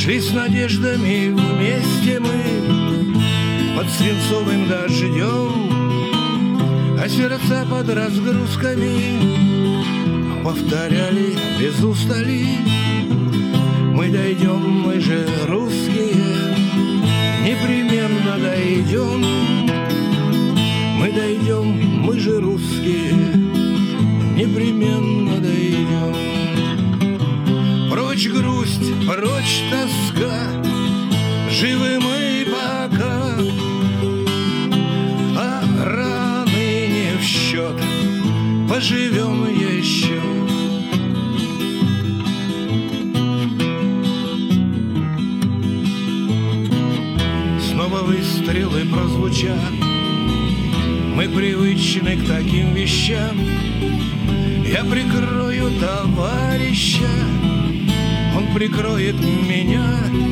Шли с надеждами вместе мы под свинцовым дождем, а сердца под разгрузками повторяли без устали: мы дойдем, мы же русские, непременно дойдем. Мы дойдем, мы же русские, непременно дойдем. Прочь грусть, прочь тоска, живы мы пока, а раны не в счет, поживем еще. Снова выстрелы прозвучат, мы привычны к таким вещам. Я прикрою товарища, он прикроет меня.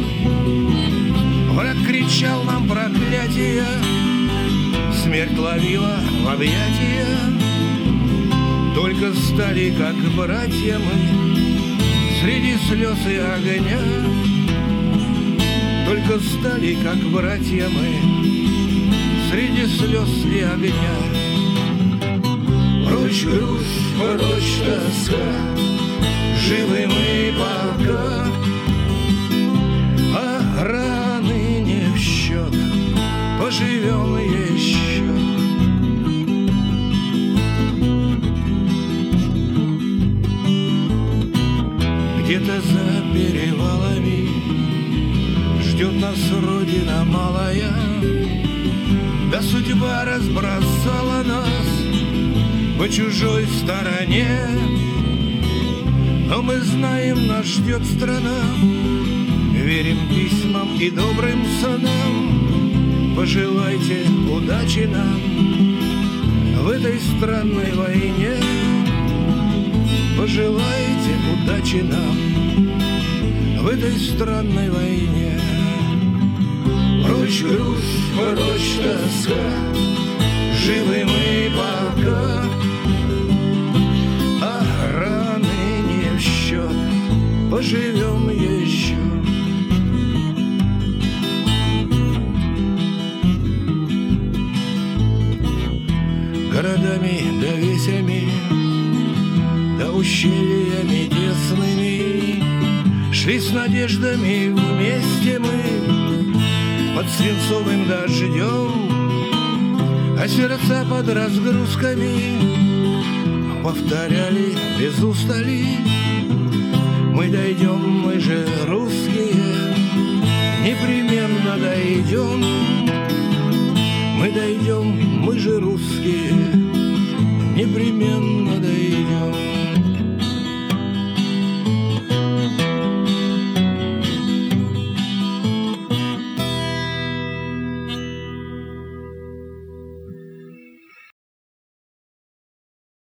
Враг кричал нам проклятия, смерть ловила в объятия. Только стали как братья мы среди слез и огня. Только стали как братья мы среди слез и огня. Прочь грусть, прочь тоска, живы мы пока, а раны не в счет, поживем еще. Где-то за перевалами ждет нас родина малая, да судьба разбросала нас по чужой стороне. Но мы знаем, нас ждет страна, верим письмам и добрым снам. Пожелайте удачи нам в этой странной войне. Пожелайте удачи нам в этой странной войне. Прочь грусть, прочь тоска, живы мы пока, а раны не в счет, поживем еще. Городами да весями, да ущельями тесными шли с надеждами вместе мы под свинцовым дождем, а сердца под разгрузками повторяли без устали: мы дойдем, мы же русские, непременно дойдем. Мы дойдем, мы же русские,